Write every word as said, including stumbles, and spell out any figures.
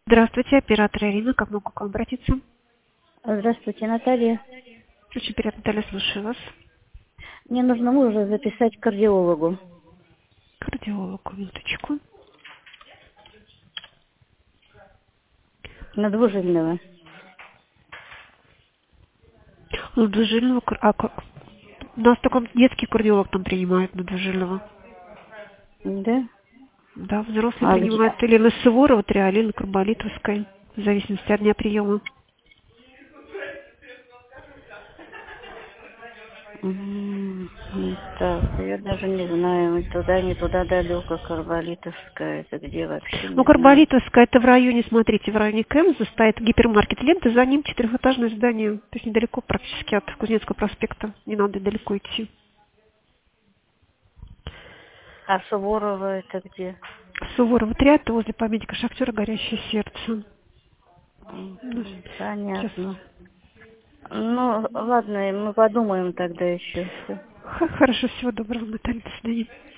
Здравствуйте, оператор Ирина. Как могу к вам обратиться? Здравствуйте, Наталья. Очень приятно, Наталья, слушаю вас. Мне нужно мужа записать к кардиологу Кардиологу, минуточку. на двужильного. Ну, двужильного, кар- а как? У нас только детский кардиолог там принимает на двужильного. Да? Да, взрослые А где? принимают или на Суворова, Триолин, на Карболитовской, в зависимости от дня приема. М, Так, я даже не знаю, ни туда, ни туда далеко, Карболитовская, это где вообще, Ну, не знаю. Карболитовская, это в районе, смотрите, в районе Кэмза стоит гипермаркет Лента, за ним четырехэтажное здание, то есть недалеко практически от Кузнецкого проспекта, не надо далеко идти. А Суворова это где? Суворова три, это возле памятника Шахтера «Горящее сердце». М, Ну, м, сейчас. Понятно. Ну, ладно, мы подумаем тогда еще. Все. Х- Хорошо, всего доброго, Наталья, до свидания.